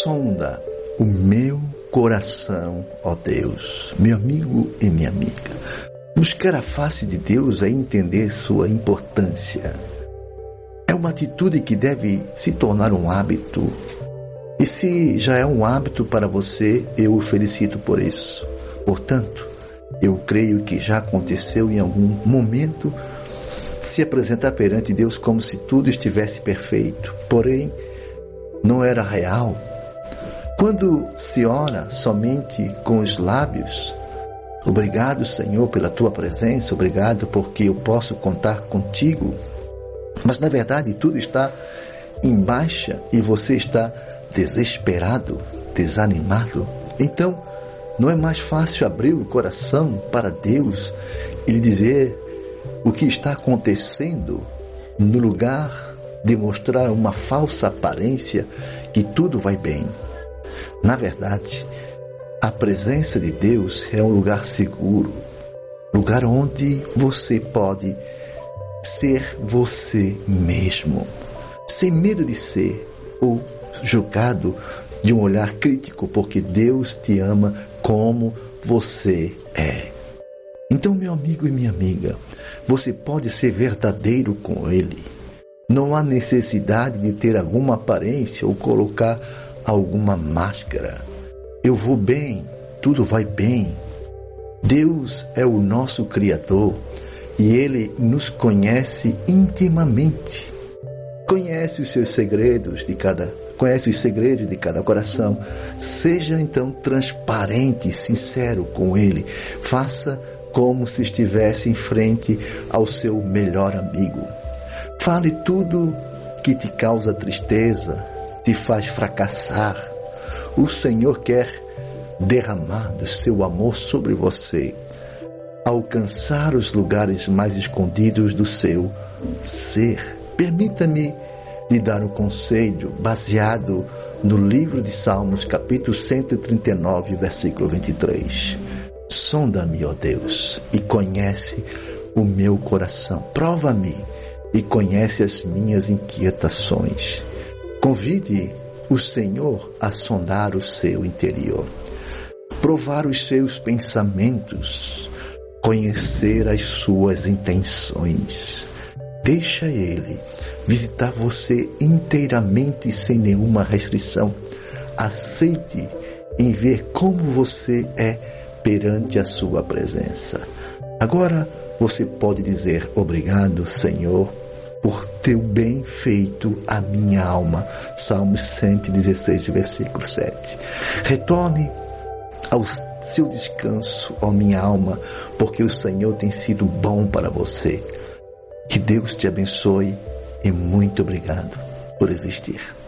sonda o meu coração, ó Deus, meu amigo e minha amiga. Buscar a face de Deus é entender sua importância. É uma atitude que deve se tornar um hábito. E se já é um hábito para você, eu o felicito por isso. Portanto, eu creio que já aconteceu em algum momento se apresentar perante Deus como se tudo estivesse perfeito, porém não era real. Quando se ora somente com os lábios, obrigado, Senhor, pela tua presença, obrigado porque eu posso contar contigo, mas na verdade tudo está em baixa e você está desesperado, desanimado, então não é mais fácil abrir o coração para Deus e lhe dizer o que está acontecendo, no lugar de mostrar uma falsa aparência que tudo vai bem? Na verdade, a presença de Deus é um lugar seguro, lugar onde você pode ser você mesmo, sem medo de ser ou julgado de um olhar crítico, porque Deus te ama como você é. Então, meu amigo e minha amiga, você pode ser verdadeiro com Ele. Não há necessidade de ter alguma aparência ou colocar alguma máscara. Eu vou bem, tudo vai bem. Deus é o nosso Criador e Ele nos conhece intimamente. Conhece os segredos de cada coração. Seja então transparente e sincero com Ele. Faça como se estivesse em frente ao seu melhor amigo. Fale tudo que te causa tristeza, te faz fracassar. O Senhor quer derramar do seu amor sobre você, alcançar os lugares mais escondidos do seu ser. Permita-me lhe dar um conselho baseado no livro de Salmos, capítulo 139, versículo 23. Sonda-me, ó Deus, e conhece o meu coração. Prova-me e conhece as minhas inquietações. Convide o Senhor a sondar o seu interior, provar os seus pensamentos, conhecer as suas intenções. Deixa Ele visitar você inteiramente sem nenhuma restrição. Aceite em ver como você é perante a sua presença. Agora você pode dizer: obrigado, Senhor, por teu bem feito à minha alma. Salmos 116, versículo 7. Retorne ao seu descanso, ó minha alma, porque o Senhor tem sido bom para você. Que Deus te abençoe e muito obrigado por existir.